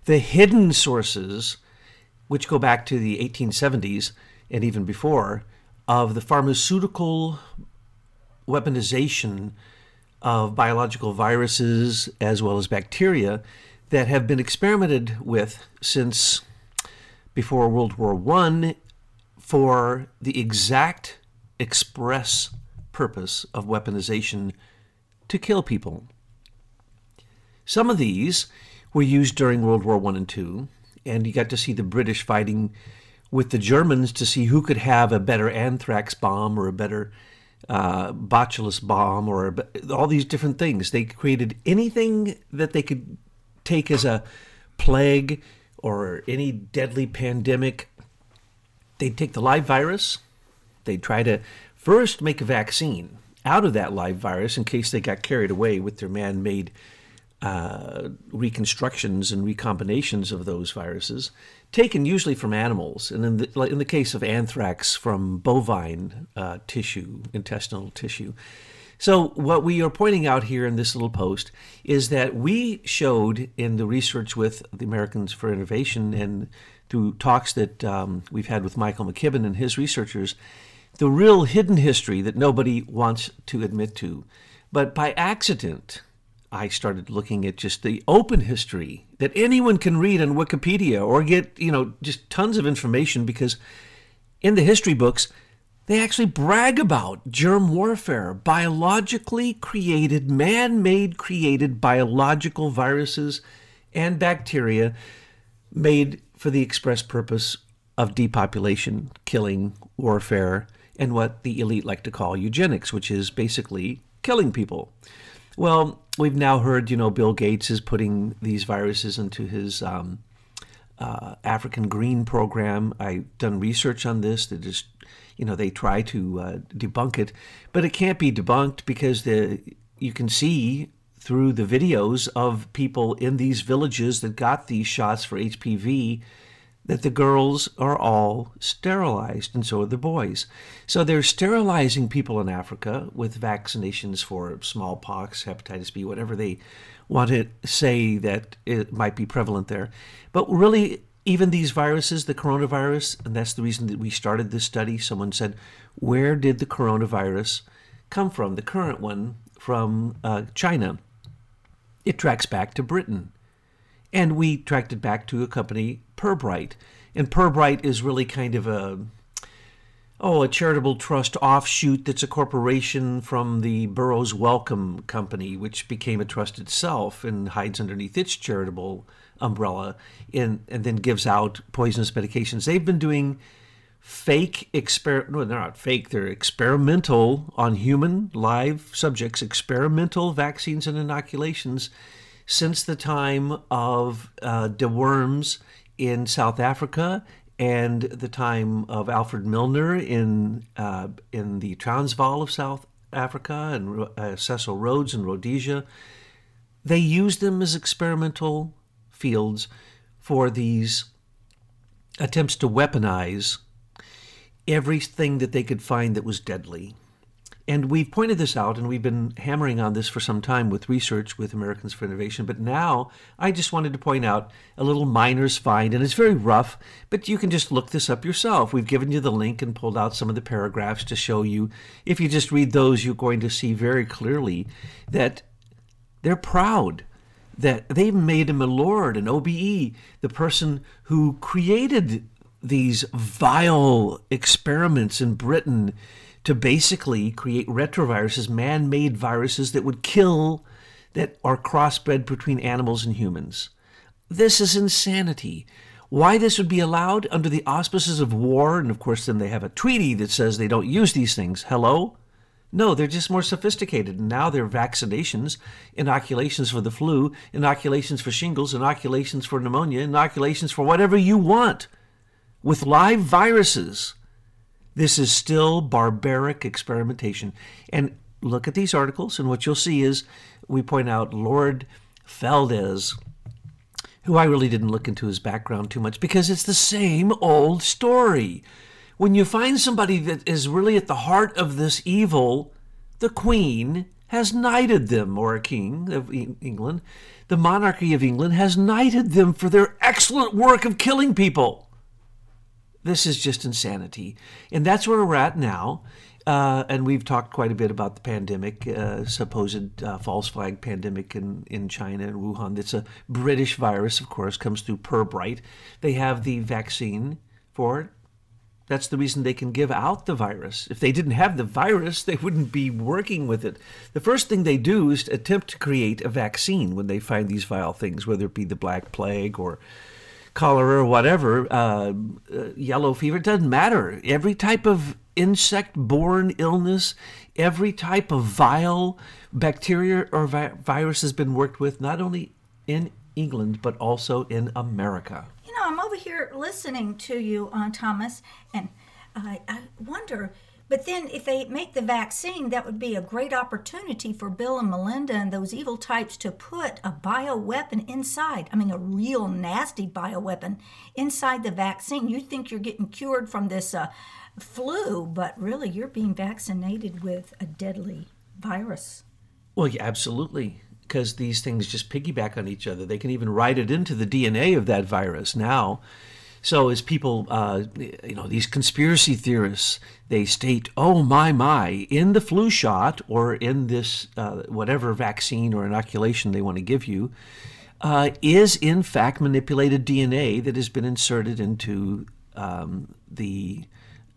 The hidden sources, which go back to the 1870s and even before, of the pharmaceutical weaponization of biological viruses as well as bacteria that have been experimented with since before World War I for the exact express purpose of weaponization to kill people. Some of these were used during World War I and II, and you got to see the British fighting with the Germans to see who could have a better anthrax bomb or a better botulism bomb or all these different things. They created anything that they could take as a plague or any deadly pandemic. They'd take the live virus. They'd try to first make a vaccine out of that live virus in case they got carried away with their man-made reconstructions and recombinations of those viruses, taken usually from animals, and in the case of anthrax, from bovine tissue, intestinal tissue. So what we are pointing out here in this little post is that we showed in the research with the Americans for Innovation and through talks that we've had with Michael McKibben and his researchers, the real hidden history that nobody wants to admit to. But by accident, I started looking at just the open history that anyone can read on Wikipedia or get, just tons of information, because in the history books, they actually brag about germ warfare, biologically created, man-made created biological viruses and bacteria made for the express purpose of depopulation, killing, warfare, and what the elite like to call eugenics, which is basically killing people. Well, we've now heard, Bill Gates is putting these viruses into his African Green program. I've done research on this. They just, they try to debunk it, but it can't be debunked because you can see through the videos of people in these villages that got these shots for HPV that the girls are all sterilized, and so are the boys. So they're sterilizing people in Africa with vaccinations for smallpox, hepatitis B, whatever they want to say that it might be prevalent there. But really, even these viruses, the coronavirus, and that's the reason that we started this study, someone said, where did the coronavirus come from? The current one from China. It tracks back to Britain. And we tracked it back to a company, Pirbright. And Pirbright is really kind of a charitable trust offshoot that's a corporation from the Burroughs Wellcome Company, which became a trust itself and hides underneath its charitable umbrella and then gives out poisonous medications. They've been doing they're not fake, they're experimental on human live subjects, experimental vaccines and inoculations since the time of de Worms in South Africa and the time of Alfred Milner in the Transvaal of South Africa and Cecil Rhodes in Rhodesia. They used them as experimental fields for these attempts to weaponize everything that they could find that was deadly. And we've pointed this out, and we've been hammering on this for some time with research with Americans for Innovation. But now I just wanted to point out a little miner's find, and it's very rough, but you can just look this up yourself. We've given you the link and pulled out some of the paragraphs to show you. If you just read those, you're going to see very clearly that they're proud that they've made him a lord, an OBE, the person who created these vile experiments in Britain to basically create retroviruses, man-made viruses that would kill, that are crossbred between animals and humans. This is insanity. Why this would be allowed under the auspices of war, and of course then they have a treaty that says they don't use these things. Hello? No, they're just more sophisticated. Now they're vaccinations, inoculations for the flu, inoculations for shingles, inoculations for pneumonia, inoculations for whatever you want with live viruses. This is still barbaric experimentation. And look at these articles, and what you'll see is we point out Lord Feldez, who I really didn't look into his background too much because it's the same old story. When you find somebody that is really at the heart of this evil, the Queen has knighted them, or a king of England, the monarchy of England has knighted them for their excellent work of killing people. This is just insanity. And that's where we're at now. And we've talked quite a bit about the pandemic, supposed false flag pandemic in China and Wuhan. It's a British virus, of course, comes through Pirbright. They have the vaccine for it. That's the reason they can give out the virus. If they didn't have the virus, they wouldn't be working with it. The first thing they do is attempt to create a vaccine when they find these vile things, whether it be the Black Plague or cholera or whatever, yellow fever. It doesn't matter. Every type of insect-borne illness, every type of vile bacteria or virus has been worked with, not only in England, but also in America. You know, I'm over here listening to you, Thomas, and I wonder, but then if they make the vaccine, that would be a great opportunity for Bill and Melinda and those evil types to put a bioweapon inside. I mean, a real nasty bioweapon inside the vaccine. You think you're getting cured from this flu, but really you're being vaccinated with a deadly virus. Well, yeah, absolutely. Because these things just piggyback on each other. They can even write it into the DNA of that virus now. So as people, these conspiracy theorists, they state, oh, my, in the flu shot or in this whatever vaccine or inoculation they want to give you, is in fact manipulated DNA that has been inserted into the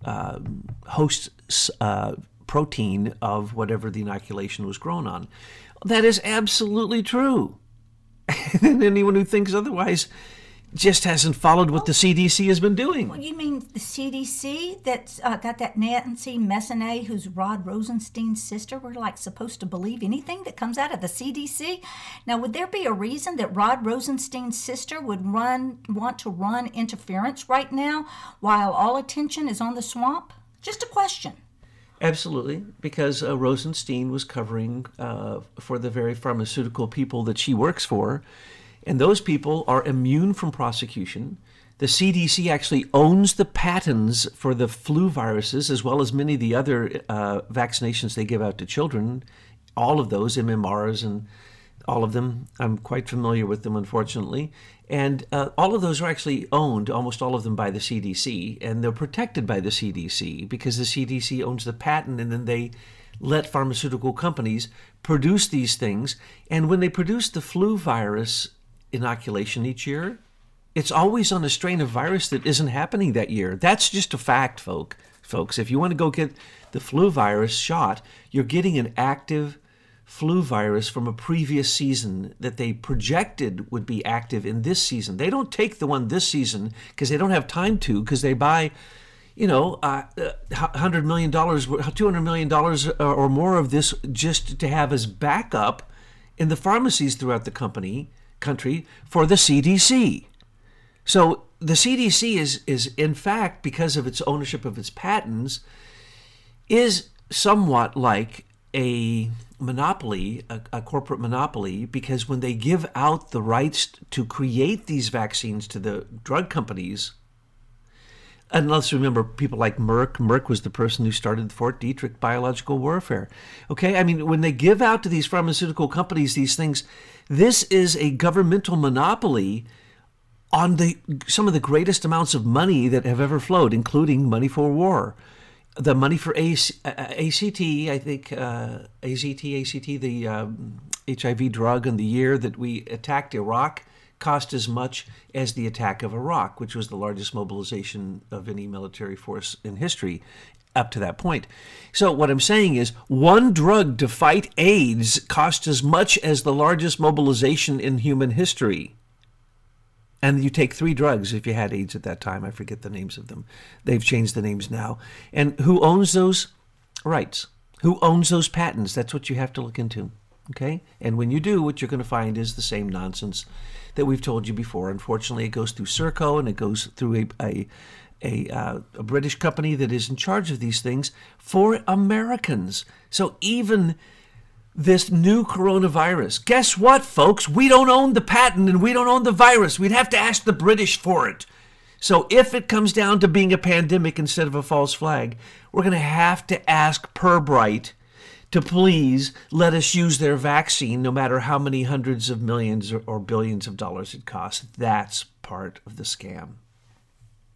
host protein of whatever the inoculation was grown on. That is absolutely true. And anyone who thinks otherwise just hasn't followed what the CDC has been doing. Well, you mean the CDC that's got that Nancy Messonnier, who's Rod Rosenstein's sister? We're like supposed to believe anything that comes out of the CDC? Now, would there be a reason that Rod Rosenstein's sister would want to run interference right now while all attention is on the swamp? Just a question. Absolutely, because Rosenstein was covering for the very pharmaceutical people that she works for, and those people are immune from prosecution. The CDC actually owns the patents for the flu viruses, as well as many of the other vaccinations they give out to children, all of those, MMRs and all of them. I'm quite familiar with them, unfortunately. And all of those are actually owned, almost all of them, by the CDC, and they're protected by the CDC because the CDC owns the patent, and then they let pharmaceutical companies produce these things. And when they produce the flu virus inoculation each year, it's always on a strain of virus that isn't happening that year. That's just a fact, folks. If you want to go get the flu virus shot, you're getting an active flu virus from a previous season that they projected would be active in this season. They don't take the one this season because they don't have time to, because they buy, $100 million, $200 million or more of this just to have as backup in the pharmacies throughout the country for the CDC. So the CDC is in fact, because of its ownership of its patents, is somewhat like a monopoly, a corporate monopoly, because when they give out the rights to create these vaccines to the drug companies, and let's remember people like Merck was the person who started Fort Detrick biological warfare. Okay, I mean, when they give out to these pharmaceutical companies these things, this is a governmental monopoly on some of the greatest amounts of money that have ever flowed, including money for war. The money for ACT, I think, ACT, the HIV drug, in the year that we attacked Iraq cost as much as the attack of Iraq, which was the largest mobilization of any military force in history up to that point. So what I'm saying is, one drug to fight AIDS cost as much as the largest mobilization in human history. And you take 3 drugs if you had AIDS at that time. I forget the names of them. They've changed the names now. And who owns those rights? Who owns those patents? That's what you have to look into. Okay? And when you do, what you're going to find is the same nonsense that we've told you before. Unfortunately, it goes through Serco, and it goes through a British company that is in charge of these things for Americans. So even this new coronavirus, guess what, folks? We don't own the patent and we don't own the virus. We'd have to ask the British for it. So if it comes down to being a pandemic instead of a false flag, we're going to have to ask Pirbright to please let us use their vaccine no matter how many hundreds of millions or billions of dollars it costs. That's part of the scam.